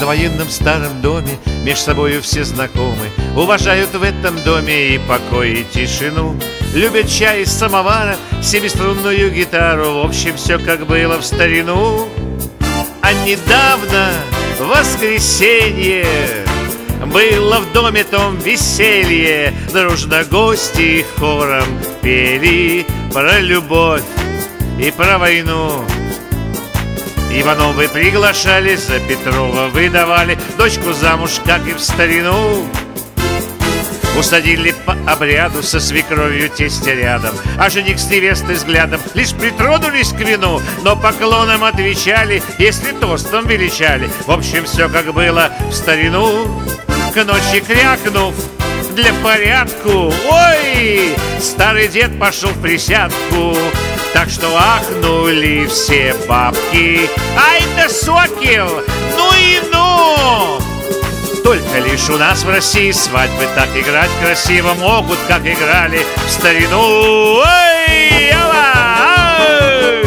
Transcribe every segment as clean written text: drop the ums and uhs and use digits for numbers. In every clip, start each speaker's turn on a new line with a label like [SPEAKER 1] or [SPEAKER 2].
[SPEAKER 1] довоенном старом доме меж собою все знакомы, уважают в этом доме и покой, и тишину. Любят чай из самовара, семиструнную гитару, в общем, все как было в старину. А недавно, в воскресенье, было в доме том веселье. Дружно гости хором пели про любовь и про войну. Ивановы приглашали, за Петрова выдавали дочку замуж, как и в старину. Усадили по обряду со свекровью тестя рядом, а жених с невестой взглядом лишь притронулись к вину, но поклоном отвечали, если тостом величали. В общем, все как было в старину. К ночи крякнув для порядку, ой, старый дед пошел в присядку. Так что ахнули все бабки. Ай да сокел, ну и ну! Только лишь у нас в России свадьбы так играть красиво могут, как играли в старину. Ой, ай!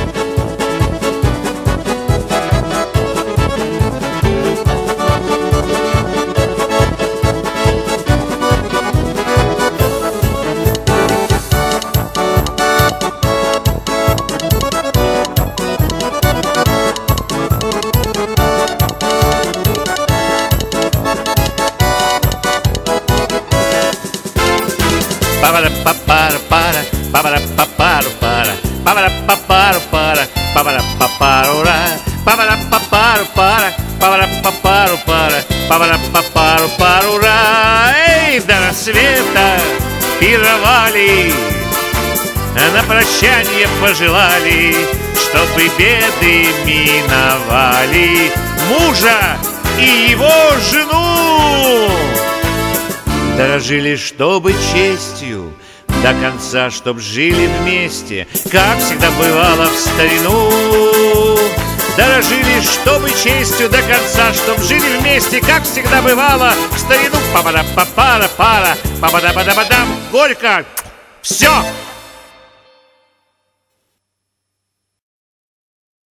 [SPEAKER 1] Пара-па-пара-пара, пара-па-пару-пара, пара-па-пару-пара, пара-па-пару-ра, пара-па-пару-пара, пара-па-пару-пара, пара-па-пару-пару-ра. Эй, до рассвета пировали, на прощанье пожелали, чтобы беды миновали мужа и его жену. Дорожили, чтобы честью до конца, чтоб жили вместе, как всегда бывало в старину. Дорожили, чтобы честью до конца, чтоб жили вместе, как всегда бывало в старину. Па-ба-да-па-пара-пара, па-ба-да-ба-да-ба-дам. Горько. Все.